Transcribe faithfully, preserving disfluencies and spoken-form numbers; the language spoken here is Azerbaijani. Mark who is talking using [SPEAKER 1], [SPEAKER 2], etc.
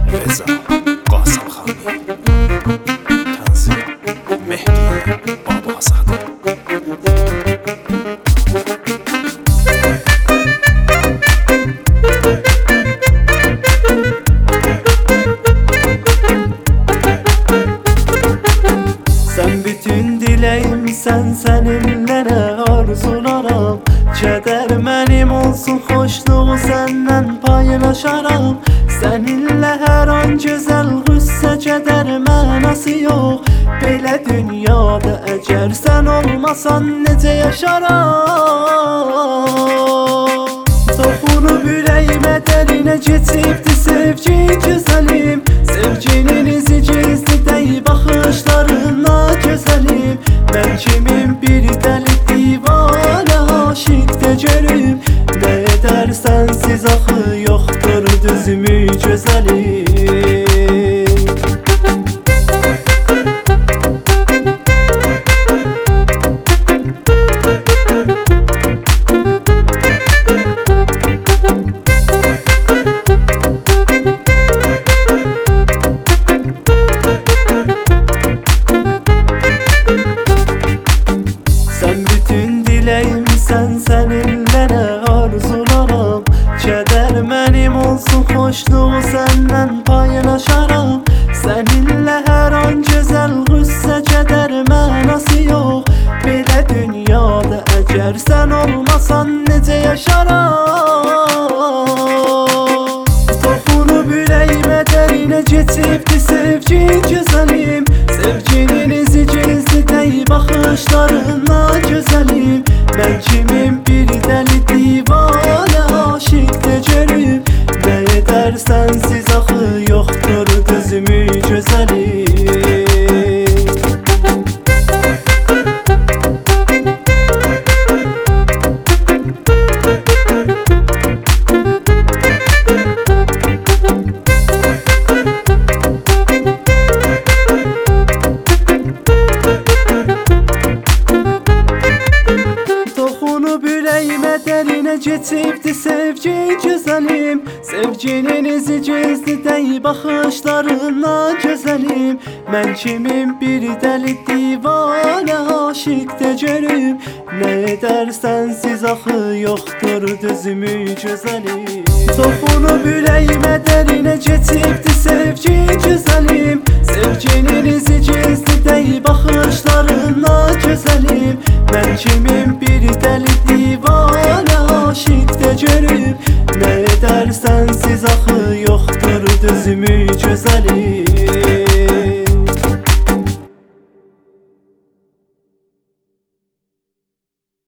[SPEAKER 1] Reza Qasımxani Tanzim Mehdiye Babazadə
[SPEAKER 2] Sen bütün dileyimsen seninle arzularam. Keder benim olsun, hoşluğu senden paylaşaram. Seninle her an güzel, güsse keder mənası yok. Belə dünyada əgər sen olmasan necə yaşaram? Toxunub ürəyimə dərinə keçibdi sevgi güzelim. Sevginin izi gizli dey baxışlarına güzelim. Ben kimim, bir deli divane aşık de görüm. Ne edersen siz axı yoktur düzümü güzelim. Sen seninle ne arzularam. Keder benim olsun, hoşluğu senden paylaşaram. Seninle her an güzel, güsse keder mənası yok. Belə dünyada əgər sen olmasan necə yaşaram? Toxunub ürəyimə dərinə keçibdi sevgi güzelim. Sevginin izi gizli dey baxışlarına güzelim. Ben kimim, bir deli divane aşık de görüm. Ne edersen siz axı yoktur düzümü güzelim. Toxunub ürəyimə dərinə keçibdi sevgi güzelim. Sevginin izi gizli dey baxışlarına güzelim. Mən kimim, bir deli divane aşık de görüm. Ne edersen siz axı yoktur düzümü güzelim. Toxunub ürəyimə dərinə keçibdi sevgi güzelim. Sevginin izi gizli dey baxışlarına güzelim. Ben kimim, bir deli divane aşık de görüm. Ne edersen siz axı yoktur düzümü güzelim.